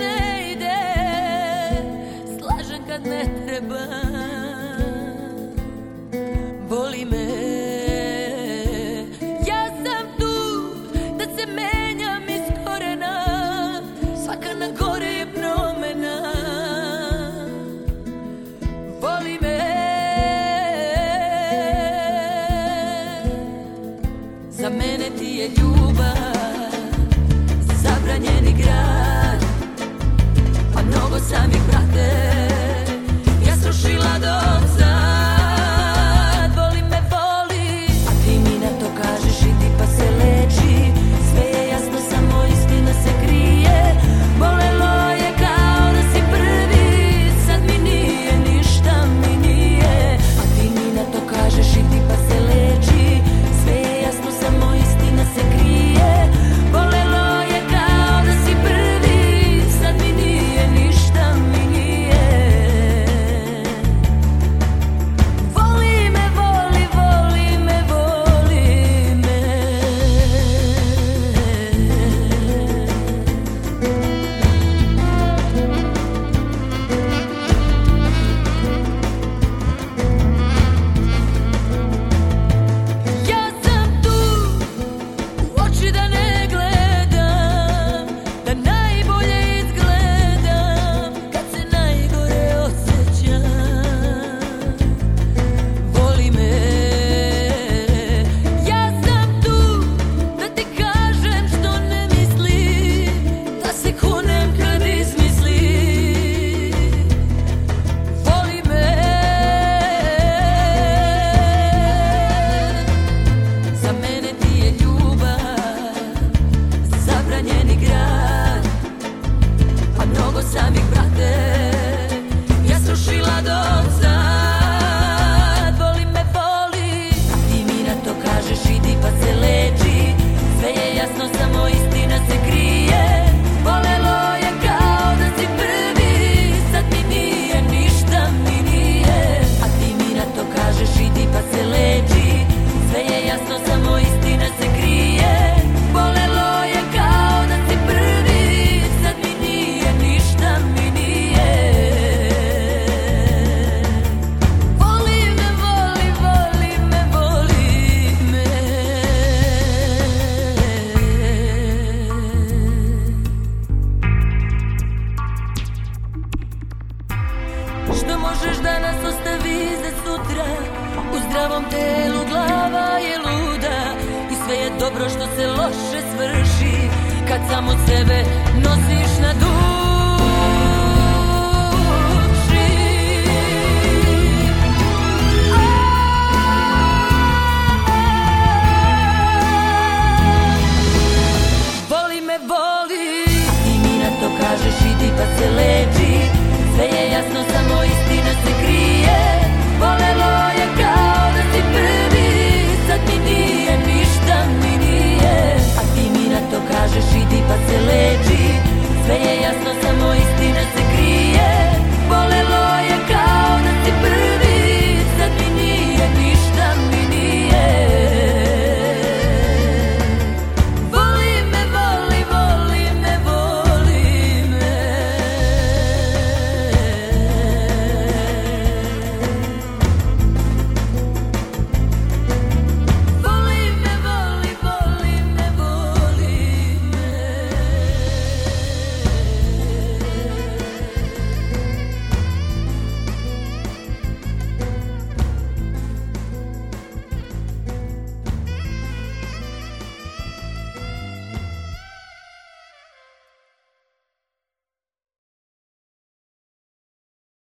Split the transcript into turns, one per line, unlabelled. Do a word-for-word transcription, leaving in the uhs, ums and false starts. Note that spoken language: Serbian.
ne ide, slažem kad ne treba. Boli me, ja sam tu da se menjam iz korena, svaka na gore je promena. Boli me, za mene ti je ljubav zabranjeni grad, a mnogo samih brate ja srušila dom sad. Voli me, voli, a ti mi na to kažeš idi pa se leči. Sve je jasno, samo istina se krije. Bolelo je kao da si prvi, sad mi nije, ništa mi nije. A ti mi na to kažeš idi pa se leči. Sve je jasno, samo istina se krije. Bolelo je kao da si prvi, sad mi nije, ništa mi nije. Voli me, voli, voli me, voli me. Ja sam tu, u oči da ne gledam, da najbolje izgledam kad se najgore osjećam. Voli me, ja sam tu da ti kažem što ne mislim, da se kunem kad izmislim. Voli me, za mene ti je ljubav zabranjeni grad, a mnogo samih brate ja srušila dom sad. Voli me, voli, a ti mi na to kažeš idi pa se leči. Sve je jasno, samo istina se krije. Bolelo je kao da si prvi, sad mi nije, ništa mi nije. A ti mi na to kažeš idi pa se leči. Sve je jasno, samo istina se krije. Bolelo je kao da si prvi, sad mi nije, ništa mi nije. Voli me, voli, voli me, voli me. Što možeš da nas ostavi za sutra? U zdravom telu glava je luda i sve je dobro što se loše svrši kad samo sebe nosiš